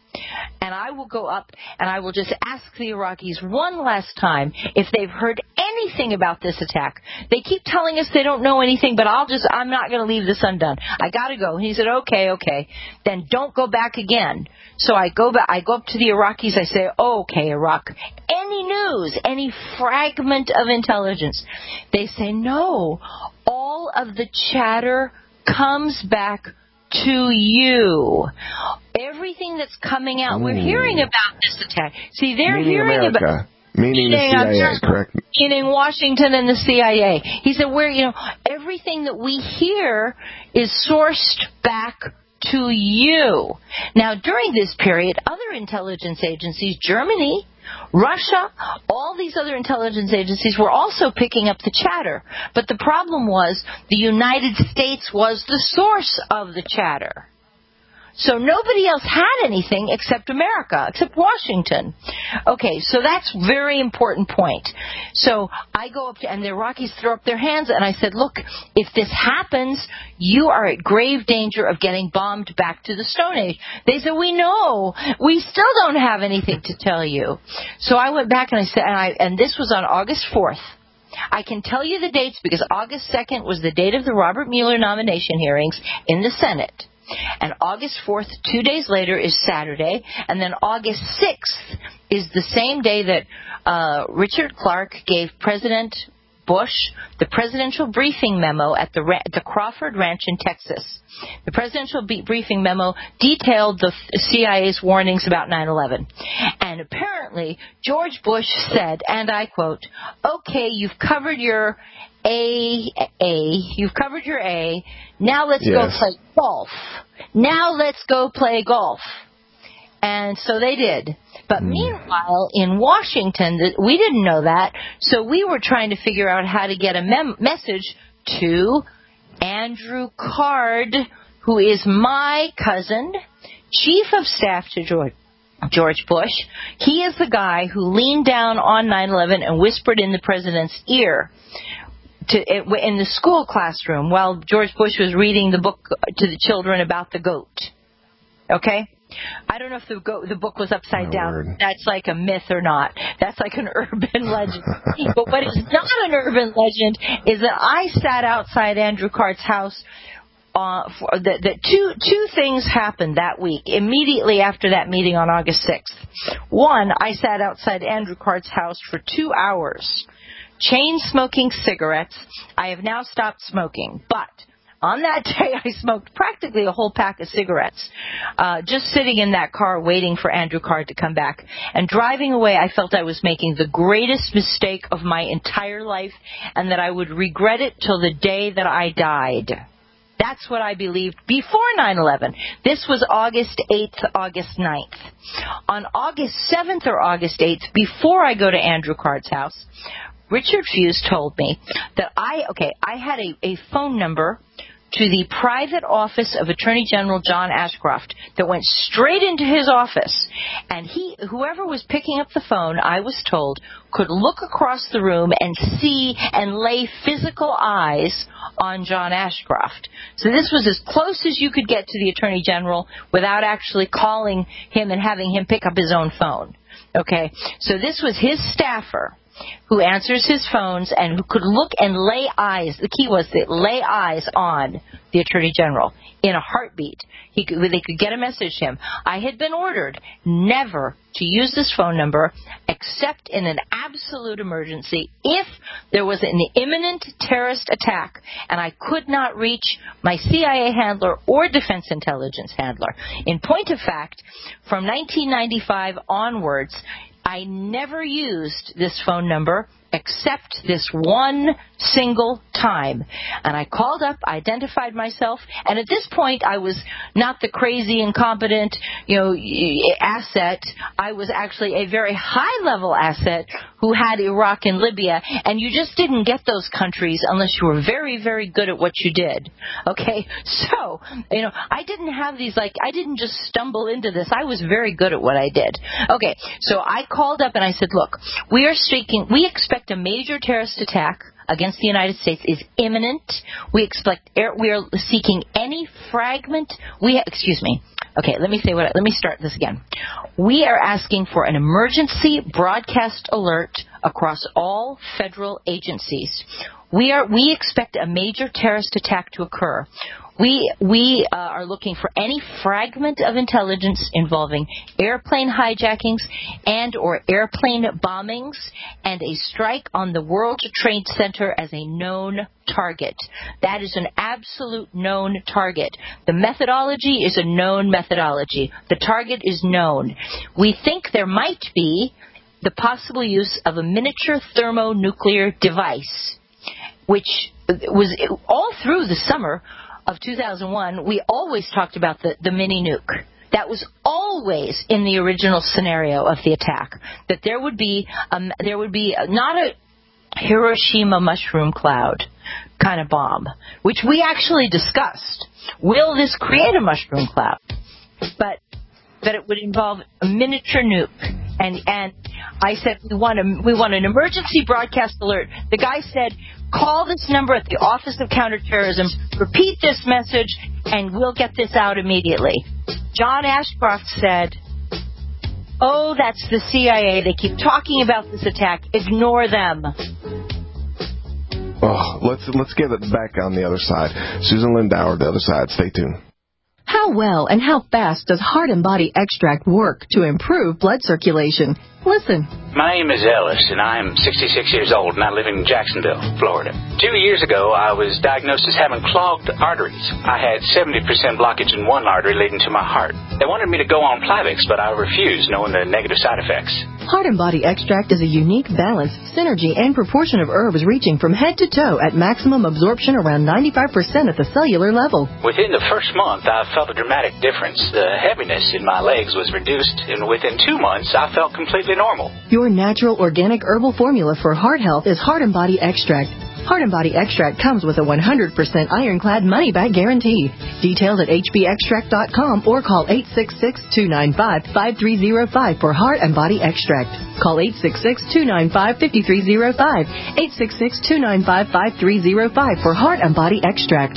And I will go up and I will just ask the Iraqis one last time if they've heard anything about this attack. They keep telling us they don't know anything, but I'll just, I'm not going to leave this undone. I got to go. And he said, okay, okay. Then don't go back again. So I go back, I go up to the Iraqis. I say, okay, Iraq, any news, any fragment of intelligence? They say, no. All of the chatter comes back to you. Everything that's coming out, Ooh. We're hearing about this attack. See, they're Meaning hearing America. about Meaning the C I A, correct? Meaning Washington and the C I A. He said, "Where you know everything that we hear is sourced back to you." Now, during this period, other intelligence agencies, Germany, Russia, all these other intelligence agencies were also picking up the chatter. But the problem was the United States was the source of the chatter. So nobody else had anything except America, except Washington. Okay, so that's a very important point. So I go up to, and the Iraqis throw up their hands, and I said, look, if this happens, you are at grave danger of getting bombed back to the Stone Age. They said, we know. We still don't have anything to tell you. So I went back and I said, and, I, and this was on August fourth. I can tell you the dates because August second was the date of the Robert Mueller nomination hearings in the Senate. And August fourth, two days later, is Saturday. And then August sixth is the same day that uh, Richard Clark gave President Bush the presidential briefing memo at the, ra- the Crawford Ranch in Texas. The presidential be- briefing memo detailed the C I A's warnings about nine eleven. And apparently, George Bush said, and I quote, "Okay, you've covered your A, A, you've covered your A, now let's yes. go play golf. Now let's go play golf." And so they did. But meanwhile, in Washington, we didn't know that, so we were trying to figure out how to get a mem- message to Andrew Card, who is my cousin, chief of staff to George, George Bush. He is the guy who leaned down on nine eleven and whispered in the president's ear to, in the school classroom while George Bush was reading the book to the children about the goat. Okay? I don't know if the, go- the book was upside My down. Word. That's like a myth or not. That's like an urban legend. But what is not an urban legend is that I sat outside Andrew Card's house. Uh, for the, the two two things happened that week immediately after that meeting on August sixth. One, I sat outside Andrew Card's house for two hours, chain smoking cigarettes. I have now stopped smoking, but on that day, I smoked practically a whole pack of cigarettes, uh, just sitting in that car waiting for Andrew Card to come back. And driving away, I felt I was making the greatest mistake of my entire life and that I would regret it till the day that I died. That's what I believed before nine eleven. This was August eighth, August ninth. On August seventh or August eighth, before I go to Andrew Card's house, Richard Fuse told me that I, okay, I had a, a phone number to the private office of Attorney General John Ashcroft that went straight into his office. And he, whoever was picking up the phone, I was told, could look across the room and see and lay physical eyes on John Ashcroft. So this was as close as you could get to the Attorney General without actually calling him and having him pick up his own phone. Okay? So this was his staffer who answers his phones and who could look and lay eyes, the key was to lay eyes on the Attorney General in a heartbeat. He could, they could get a message to him. I had been ordered never to use this phone number except in an absolute emergency if there was an imminent terrorist attack and I could not reach my C I A handler or Defense Intelligence handler. In point of fact, from nineteen ninety-five onwards, I never used this phone number except this one single time. And I called up, identified myself, and at this point I was not the crazy, incompetent, you know, asset. I was actually a very high-level asset who had Iraq and Libya, and you just didn't get those countries unless you were very, very good at what you did. Okay? So, you know, I didn't have these, like, I didn't just stumble into this. I was very good at what I did. Okay, so I called up and I said, look, we are speaking, we expect a major terrorist attack against the United States is imminent. We expect air, we are seeking any fragment. We excuse me. Okay, let me say what. Let me start this again. We are asking for an emergency broadcast alert across all federal agencies. We are we expect a major terrorist attack to occur. We we uh, are looking for any fragment of intelligence involving airplane hijackings and or airplane bombings and a strike on the World Trade Center as a known target. That is an absolute known target. The methodology is a known methodology. The target is known. We think there might be the possible use of a miniature thermonuclear device, which was all through the summer of two thousand one, we always talked about the, the mini nuke. That was always in the original scenario of the attack, that there would be um, there would be not a Hiroshima mushroom cloud kind of bomb, which we actually discussed. Will this create a mushroom cloud? But that it would involve a miniature nuke. And and I said, we want a, we want an emergency broadcast alert. The guy said, call this number at the Office of Counterterrorism, repeat this message, and we'll get this out immediately. John Ashcroft said, oh, that's the C I A. They keep talking about this attack. Ignore them. Oh, let's let's get it back on the other side. Susan Lindauer, the other side. Stay tuned. How well and how fast does Heart and Body Extract work to improve blood circulation? Listen. My name is Ellis, and I am sixty-six years old, and I live in Jacksonville, Florida. Two years ago, I was diagnosed as having clogged arteries. I had seventy percent blockage in one artery leading to my heart. They wanted me to go on Plavix, but I refused, knowing the negative side effects. Heart and Body Extract is a unique balance, synergy, and proportion of herbs reaching from head to toe at maximum absorption around ninety-five percent at the cellular level. Within the first month, I felt a dramatic difference. The heaviness in my legs was reduced, and within two months, I felt completely normal. Your natural organic herbal formula for heart health is Heart and Body Extract. Heart and Body Extract comes with a one hundred percent ironclad money-back guarantee. Details at h b extract dot com or call eight six six, two nine five, five three zero five for Heart and Body Extract. Call eight six six, two nine five, five three zero five, eight six six, two nine five, five three zero five for Heart and Body Extract.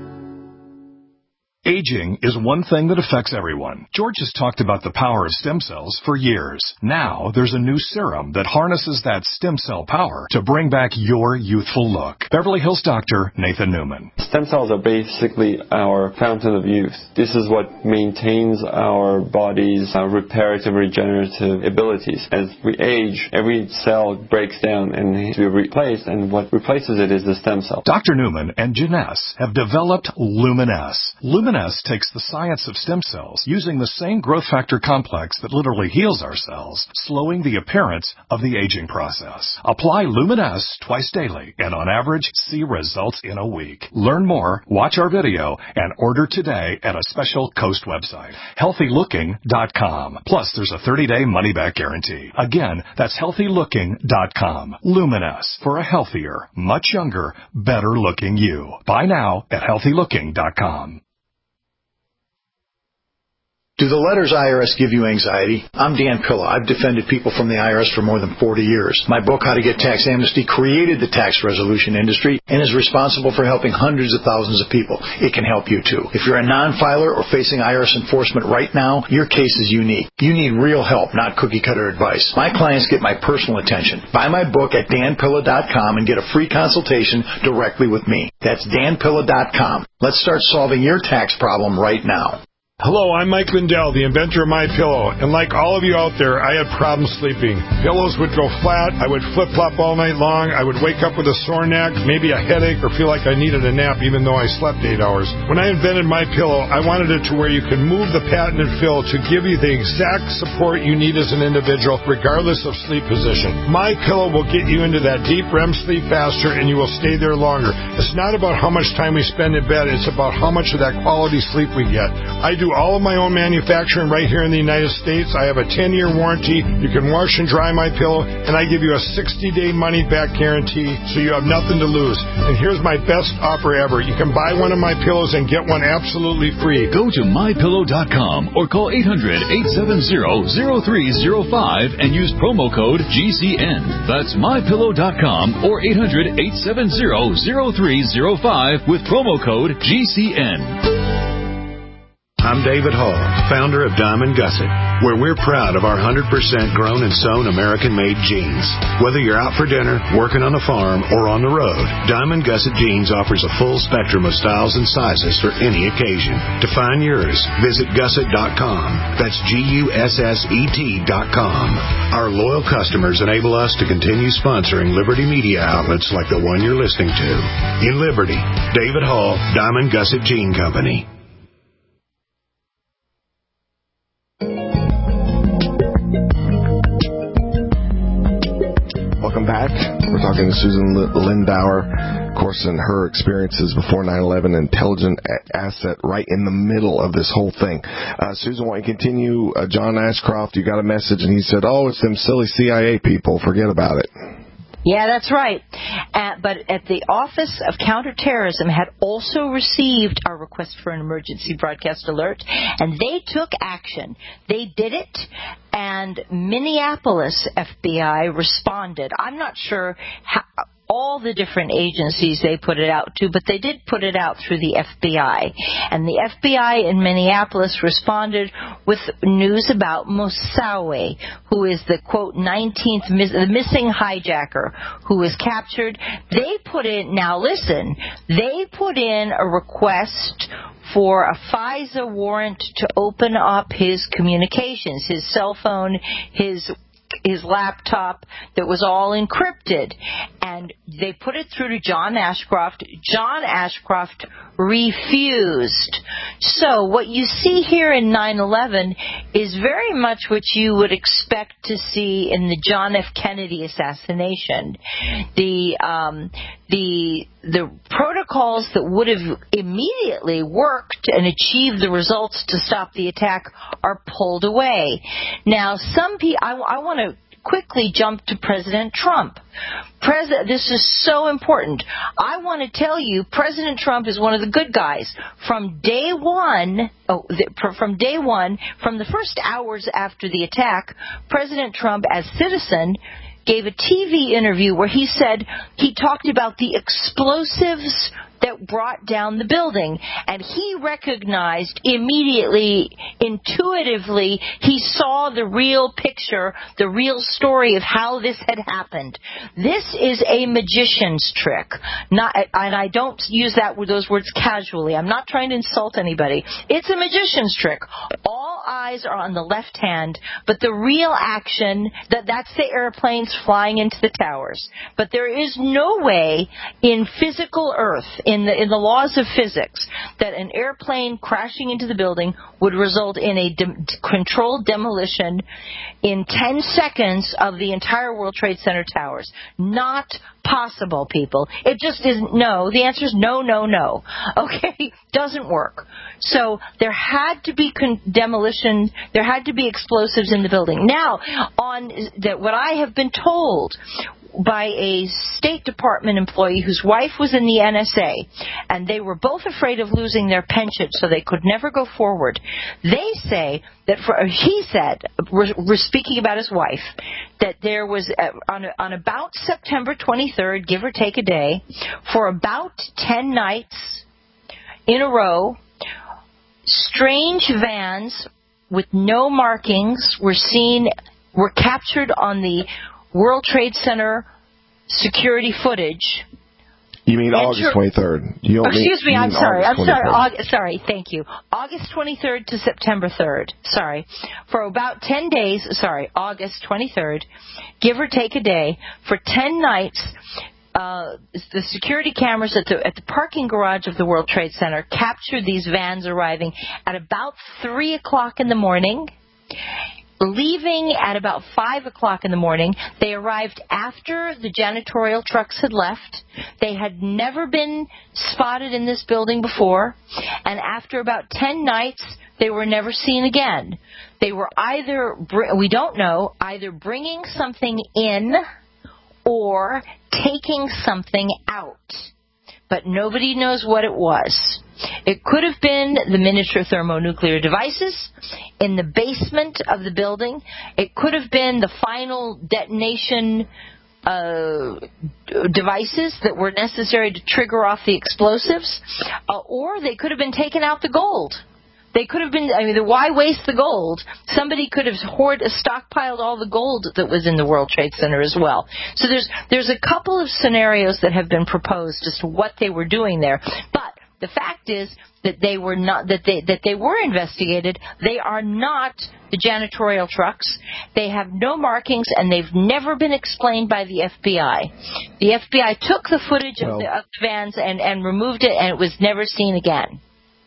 Aging is one thing that affects everyone. George has talked about the power of stem cells for years. Now, there's a new serum that harnesses that stem cell power to bring back your youthful look. Beverly Hills doctor Nathan Newman. Stem cells are basically our fountain of youth. This is what maintains our body's uh, reparative, regenerative abilities. As we age, every cell breaks down and needs to be replaced, and what replaces it is the stem cell. Doctor Newman and Janess have developed Luminess. Luminess takes the science of stem cells using the same growth factor complex that literally heals our cells, slowing the appearance of the aging process. Apply Luminess twice daily and on average see results in a week. Learn more, watch our video, and order today at a special Coast website, healthy looking dot com. Plus, there's a thirty-day money-back guarantee. Again, that's healthy looking dot com. Luminess, for a healthier, much younger, better-looking you. Buy now at healthy looking dot com. Do the letters I R S give you anxiety? I'm Dan Pilla. I've defended people from the I R S for more than forty years. My book, How to Get Tax Amnesty, created the tax resolution industry and is responsible for helping hundreds of thousands of people. It can help you, too. If you're a non-filer or facing I R S enforcement right now, your case is unique. You need real help, not cookie-cutter advice. My clients get my personal attention. Buy my book at dan pilla dot com and get a free consultation directly with me. That's dan pilla dot com. Let's start solving your tax problem right now. Hello, I'm Mike Lindell, the inventor of MyPillow, and like all of you out there, I had problems sleeping. Pillows would go flat, I would flip-flop all night long, I would wake up with a sore neck, maybe a headache, or feel like I needed a nap even though I slept eight hours. When I invented MyPillow, I wanted it to where you could move the patented fill to give you the exact support you need as an individual, regardless of sleep position. MyPillow will get you into that deep R E M sleep faster, and you will stay there longer. It's not about how much time we spend in bed, it's about how much of that quality sleep we get. I do all of my own manufacturing right here in the United States. I have a ten-year warranty. You can wash and dry my pillow, and I give you a sixty-day money-back guarantee, so you have nothing to lose. And here's my best offer ever. You can buy one of my pillows and get one absolutely free. Go to my pillow dot com or call eight hundred, eight seven zero, zero three zero five and use promo code G C N. That's my pillow dot com or eight hundred, eight seven zero, zero three zero five with promo code G C N. I'm David Hall, founder of Diamond Gusset, where we're proud of our one hundred percent grown and sewn American-made jeans. Whether you're out for dinner, working on a farm, or on the road, Diamond Gusset Jeans offers a full spectrum of styles and sizes for any occasion. To find yours, visit gusset dot com. That's G U S S E T dot com. Our loyal customers enable us to continue sponsoring Liberty media outlets like the one you're listening to. In Liberty, David Hall, Diamond Gusset Jean Company. Welcome back. We're talking to Susan Lindauer, of course, and her experiences before nine eleven, intelligent asset right in the middle of this whole thing. Uh, Susan, why don't you continue? Uh, John Ashcroft, you got a message, and he said, oh, it's them silly C I A people. Forget about it. Yeah, that's right. Uh, but at the Office of Counterterrorism had also received our request for an emergency broadcast alert, and they took action. They did it, and Minneapolis F B I responded. I'm not sure how all the different agencies they put it out to, but they did put it out through the F B I. And the F B I in Minneapolis responded with news about Moussaoui, who is the, quote, nineteenth, miss, the missing hijacker who was captured. They put in, now listen, they put in a request for a FISA warrant to open up his communications, his cell phone, his his laptop that was all encrypted. And they put it through to John Ashcroft. John Ashcroft refused. So what you see here in nine eleven is very much what you would expect to see in the John F. Kennedy assassination. The um, the the protocols that would have immediately worked and achieved the results to stop the attack are pulled away. Now, some people, I, I want to quickly jump to President Trump. President, this is so important. I want to tell you, President Trump is one of the good guys. From day one, oh, the, from day one, from the first hours after the attack, President Trump, as citizen, gave a T V interview where he said he talked about the explosives that brought down the building, and he recognized immediately, intuitively, he saw the real picture, the real story of how this had happened. This is a magician's trick, not, and I don't use that with those words casually. I'm not trying to insult anybody. It's a magician's trick. All eyes are on the left hand, but the real action, that that's the airplanes flying into the towers. But there is no way in physical Earth, in the in the laws of physics, that an airplane crashing into the building would result in a de- controlled demolition in ten seconds of the entire World Trade Center towers. Not possible, people. It just isn't. No. The answer is no, no, no. Okay? Doesn't work. So there had to be con- demolition, there had to be explosives in the building. Now, on that, what I have been told by a State Department employee whose wife was in the N S A, and they were both afraid of losing their pension, so they could never go forward. They say that, for, he said, we're, we're speaking about his wife, that there was, uh, on, on about September twenty-third, give or take a day, for about ten nights in a row, strange vans with no markings were seen, were captured on the World Trade Center security footage. You mean Enter- August twenty-third? You don't Excuse mean, me, I'm sorry. I'm sorry. August, August, sorry, thank you. August twenty-third to September third. Sorry. For about ten days, sorry, August twenty-third, give or take a day, for ten nights, uh, the security cameras at the, at the parking garage of the World Trade Center captured these vans arriving at about three o'clock in the morning, leaving at about five o'clock in the morning. They arrived after the janitorial trucks had left. They had never been spotted in this building before. And after about ten nights, they were never seen again. They were either, we don't know, either bringing something in or taking something out. But nobody knows what it was. It could have been the miniature thermonuclear devices in the basement of the building. It could have been the final detonation uh, devices that were necessary to trigger off the explosives. Uh, or they could have been taking out the gold. They could have been, I mean, why waste the gold? Somebody could have hoarded, stockpiled all the gold that was in the World Trade Center as well. So there's there's a couple of scenarios that have been proposed as to what they were doing there. But the fact is that they were not that they that they were investigated. They are not the janitorial trucks. They have no markings, and they've never been explained by the F B I. The F B I took the footage well, of the of vans and, and removed it, and it was never seen again.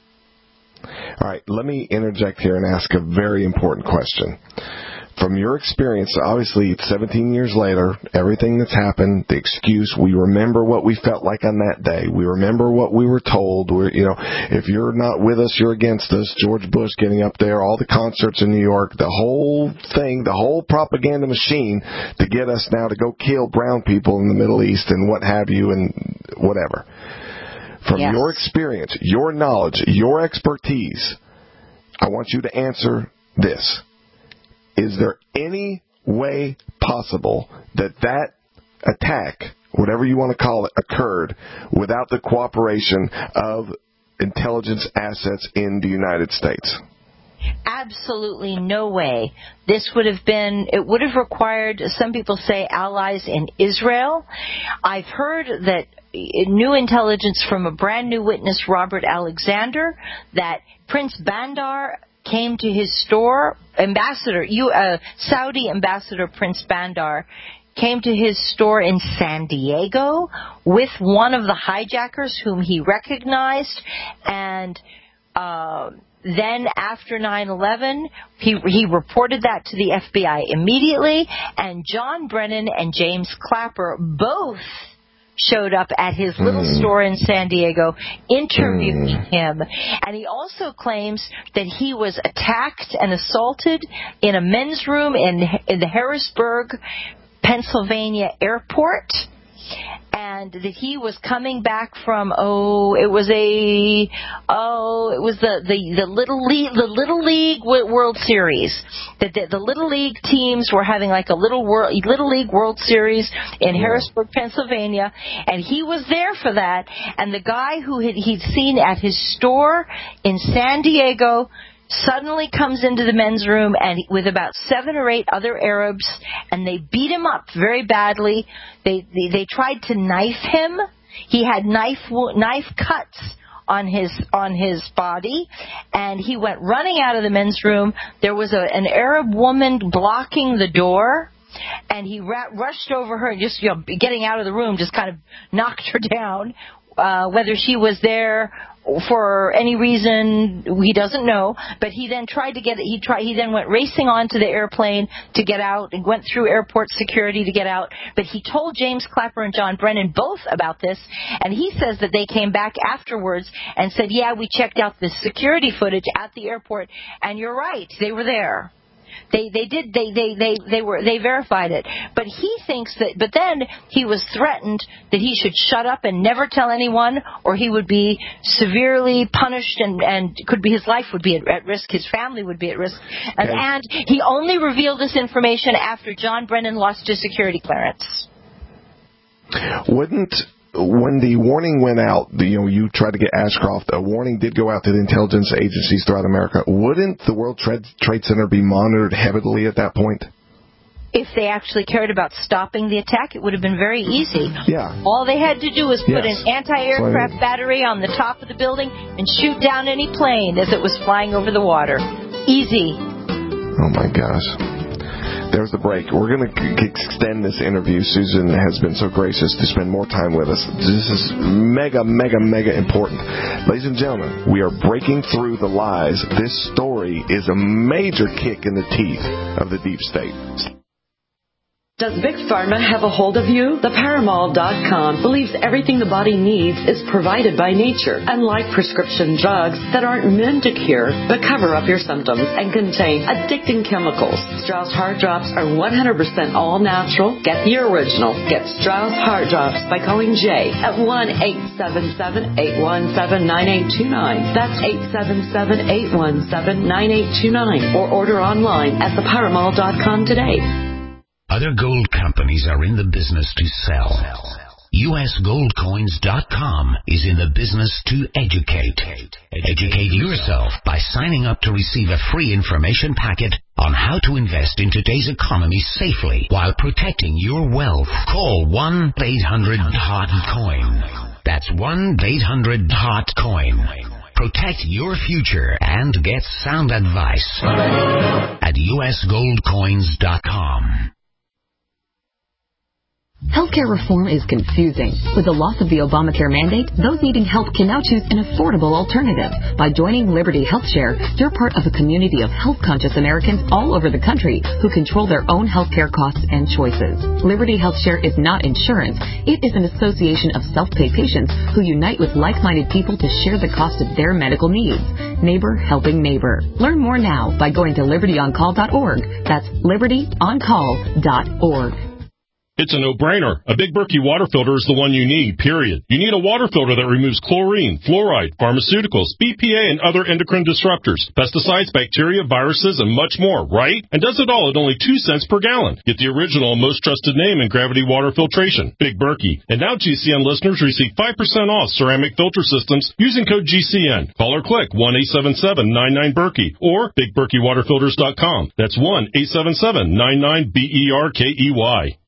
All right, let me interject here and ask a very important question. From your experience, obviously it's seventeen years later, everything that's happened, the excuse, we remember what we felt like on that day. We remember what we were told. We're, you know, if you're not with us, you're against us. George Bush getting up there, all the concerts in New York, the whole thing, the whole propaganda machine to get us now to go kill brown people in the Middle East and what have you and whatever. From yes. your experience, your knowledge, your expertise, I want you to answer this. Is there any way possible that that attack, whatever you want to call it, occurred without the cooperation of intelligence assets in the United States? Absolutely no way. This would have been, it would have required, some people say, allies in Israel. I've heard that new intelligence from a brand new witness, Robert Alexander, that Prince Bandar came to his store. Ambassador, you, uh, Saudi Ambassador Prince Bandar came to his store in San Diego with one of the hijackers whom he recognized, and uh, then after nine eleven, he, he reported that to the F B I immediately, and John Brennan and James Clapper both showed up at his little mm. store in San Diego, interviewing mm. him. And he also claims that he was attacked and assaulted in a men's room in, in the Harrisburg, Pennsylvania airport, and that he was coming back from, oh, it was a, oh, it was the, the, the Little League, the Little League World Series. That the, the Little League teams were having like a little world, Little League World Series in yeah. Harrisburg, Pennsylvania, and he was there for that. And the guy who had, he'd seen at his store in San Diego suddenly comes into the men's room and with about seven or eight other Arabs, and they beat him up very badly. They they, they tried to knife him. He had knife knife cuts on his on his body, and he went running out of the men's room. There was a, an Arab woman blocking the door, and he ra- rushed over her and just, you know, getting out of the room, just kind of knocked her down. Uh, whether she was there for any reason, he doesn't know. But he then tried to get it. He tried. He then went racing onto the airplane to get out and went through airport security to get out. But he told James Clapper and John Brennan both about this, and he says that they came back afterwards and said, "Yeah, we checked out the security footage at the airport, and you're right, they were there." They they did they, they, they, they were they verified it. But he thinks that but then he was threatened that he should shut up and never tell anyone, or he would be severely punished, and, and could be his life would be at, at risk, his family would be at risk. And, okay. and he only revealed this information after John Brennan lost his security clearance. Wouldn't When the warning went out, the, you know, you tried to get Ashcroft, a warning did go out to the intelligence agencies throughout America. Wouldn't the World Trade, Trade Center be monitored heavily at that point? If they actually cared about stopping the attack, it would have been very easy. Yeah. All they had to do was put yes. an anti-aircraft so, battery on the top of the building and shoot down any plane as it was flying over the water. Easy. Oh, my gosh. There's the break. We're going to extend this interview. Susan has been so gracious to spend more time with us. This is mega, mega, mega important. Ladies and gentlemen, we are breaking through the lies. This story is a major kick in the teeth of the deep state. Does Big Pharma have a hold of you? The Paramall dot com believes everything the body needs is provided by nature, unlike prescription drugs that aren't meant to cure but cover up your symptoms and contain addicting chemicals. Strauss Heart Drops are one hundred percent all natural. Get the original. Get Strauss Heart Drops by calling Jay at one eight seven seven, eight one seven, nine eight two nine. That's eight seven seven, eight one seven, nine eight two nine. Or order online at the Paramall dot com today. Other gold companies are in the business to sell. U S gold coins dot com is in the business to educate. Educate yourself by signing up to receive a free information packet on how to invest in today's economy safely while protecting your wealth. Call one eight hundred hot coin. That's one eight hundred hot coin. Protect your future and get sound advice at U S gold coins dot com. Healthcare reform is confusing. With the loss of the Obamacare mandate, those needing help can now choose an affordable alternative. By joining Liberty HealthShare, you're part of a community of health-conscious Americans all over the country who control their own healthcare costs and choices. Liberty HealthShare is not insurance. It is an association of self-pay patients who unite with like-minded people to share the cost of their medical needs. Neighbor helping neighbor. Learn more now by going to liberty on call dot org. That's liberty on call dot org. It's a no-brainer. A Big Berkey water filter is the one you need, period. You need a water filter that removes chlorine, fluoride, pharmaceuticals, B P A, and other endocrine disruptors, pesticides, bacteria, viruses, and much more, right? And does it all at only two cents per gallon. Get the original and most trusted name in gravity water filtration, Big Berkey. And now G C N listeners receive five percent off ceramic filter systems using code G C N. Call or click one eight seven seven, nine nine, Berkey or big berkey water filters dot com. That's one eight seven seven, nine nine, B E R K E Y.